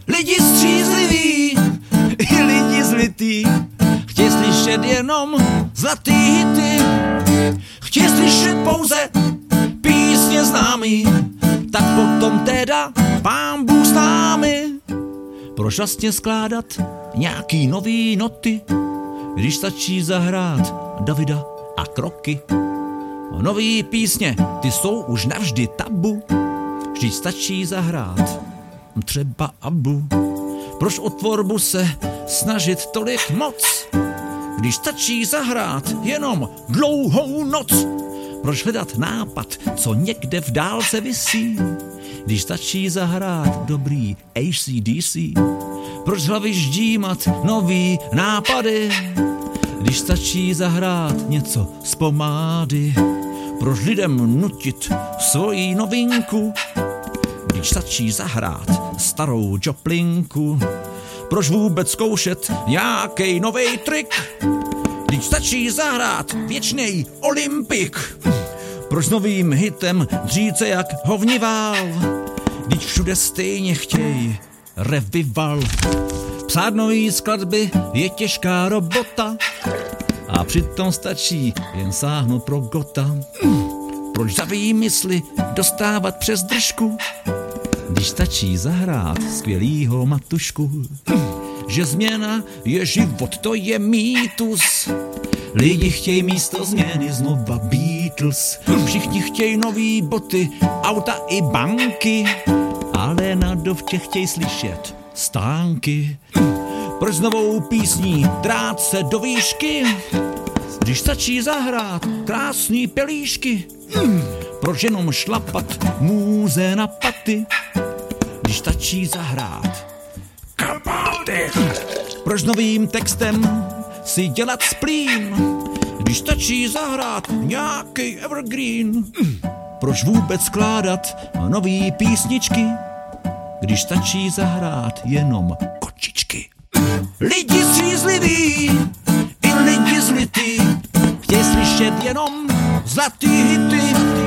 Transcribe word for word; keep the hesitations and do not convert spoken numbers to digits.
Lidi střízliví i lidi zlití, chtějí slyšet jenom zlatý hity, chtějí slyšet pouze písně známý, tak potom teda Pán Bůh s námi. Proč vlastně skládat nějaký nový noty, když stačí zahrát Davida a Kroky? Nový písně, ty jsou už navždy tabu, vždyť stačí zahrát třeba Abu. Proč o tvorbu se snažit tolik moc, když stačí zahrát jenom Dlouhou noc? Proč hledat nápad, co někde v dálce visí, když stačí zahrát dobrý A C D C? Proč hlavy ždímat nový nápady, když stačí zahrát něco z pomády? Proč lidem nutit svoji novinku, když stačí zahrát starou Joplinku? Proč vůbec zkoušet nějakej novej trik, když stačí zahrát věčnej Olympik? Proč s novým hitem dřít se jak hovnivál, když všude stejně chtěj revival? Psát nový skladby je těžká robota a přitom stačí jen sáhnout pro Gota. Proč za výmysly dostávat přes držku, když stačí zahrát skvělýho Matušku? Že změna je život, to je mýtus. Lidi chtějí místo změny znova Beatles. Všichni chtějí nový boty, auta i banky, ale na dovče chtějí slyšet stánky. Proč s novou písní drát se do výšky, když stačí zahrát krásný pelíšky? Proč jenom šlapat můze na paty, když stačí zahrát kabáty? Proč novým textem si dělat splín, když stačí zahrát nějaký evergreen? Proč vůbec skládat nový písničky, když stačí zahrát jenom kočičky? Lidi střízliví i lidi zlití, chtějí slyšet jenom zlatý hity,